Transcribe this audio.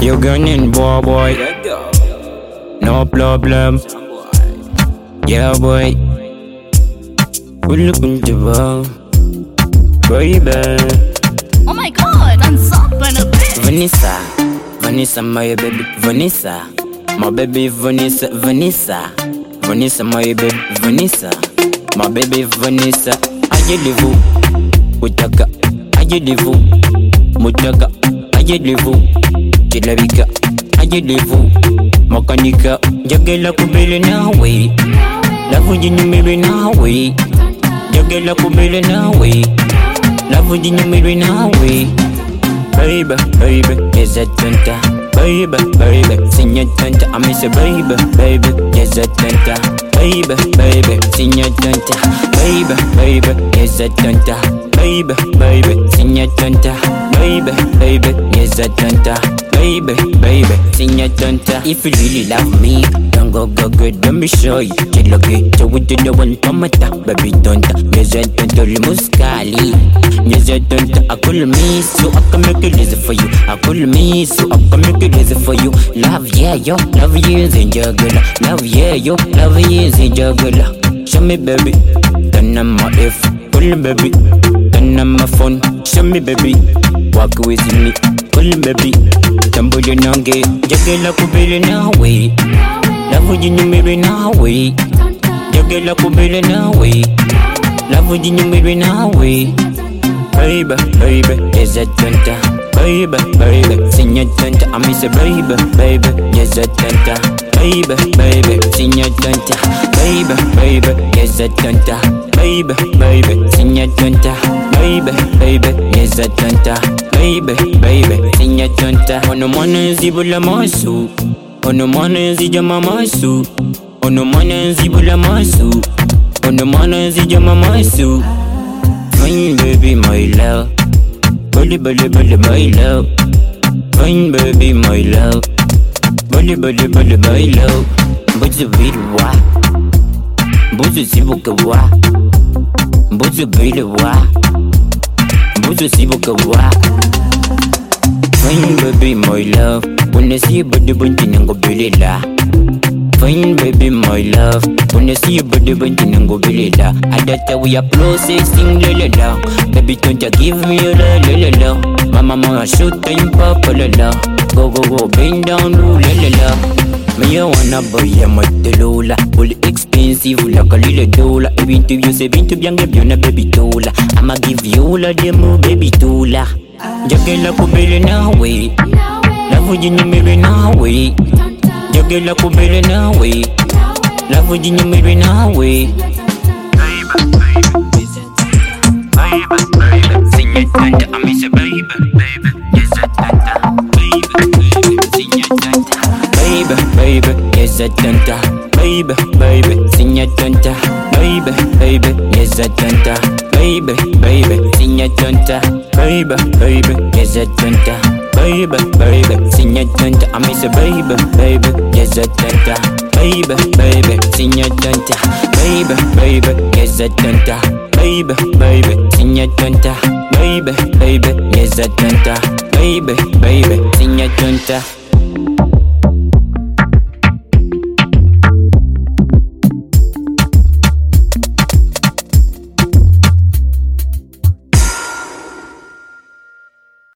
You gunning boy. No problem. Yeah boy. We're looking to baby. Oh my god, I'm sopping a bit. Vanessa, my baby, Vanessa. My baby, Vanessa. Vanessa, my baby, Vanessa. My baby, Vanessa. Ayelevu, Utaka, Ayelevu, Mutaka, Ayelevu, Chilabika, Ayelevu, Makanika, Jagela Kubele na way. Love you maybe na way. Jagela Kubele na way. Love you maybe na way. Baby, yes I tenta. Baby, sinya tenta. I miss a baby, yes I tenta. Baby, sinya tenta. Baby, yes I tenta. Baby, sinya tenta. Baby, yes I tenta. Baby, sinya tenta. If you really love me, don't go good, let me show you. Chilogi, so we do the one tomata. Baby, don't yes I tenta. Limuskali, yes I tenta. I call me, so I can make it easy for you. I call me, so I can make it easy for you. Love, yeah, yo, love you is in juggler. Love, yeah, yo, love you is in juggler. Show me, baby, turn on my F. Pull me, baby, turn on my phone. Show me, baby, walk with me. Pull me, baby, tumble your nonge. Jagela kubele na way. Love you, maybe na way. Jagela kubele na way. Love you, maybe na way. Baby, yes I tenta. Baby, sinya tenta. I miss a baby, yes I tenta. Baby, sinya tenta. Baby, yes I tenta. Baby, sinya tenta. Baby, yes I tenta. Baby, sinya tenta. Ono mwana zibula masu. Ono mwana zijama masu. Ono mwana zibula masu. Ono mwana zijama masu. Fine baby, my love. Bully, my love. Fine baby, my love. Bully, my love. Buzu bilwa. Buzu sibukawa. Buzu bilwa. Buzu sibukawa. Fine baby, my love. When I see you, body bunting and go bilila. Fine baby, my love. When I see you, body bunting and go bilila. I thought we are processing la. Baby, don't you give me a la. Mama, shoot time papa la. Go, bend down, la. Me I wanna buy a Motorola. Fully expensive like a little dollar. Even to you say, been to young baby dola. I'ma give you la demo baby dola. Jagela kubele na way. Love you maybe na way. Jagela kubele na way. Love you maybe na way. Baby, sinya tenta. I miss a baby, yes I tenta. Baby, sinya tenta. Baby, yes I tenta. Baby, sinya tenta. Baby, yes I tenta. Baby, sinya tenta. Baby, yes I tenta. Baby, sinya tenta. I miss a baby, yes I tenta. Baby, sinya tenta. Baby, yes I tenta. Baby, sinya tenta. Baby, yes I tenta. Baby, sinya tenta.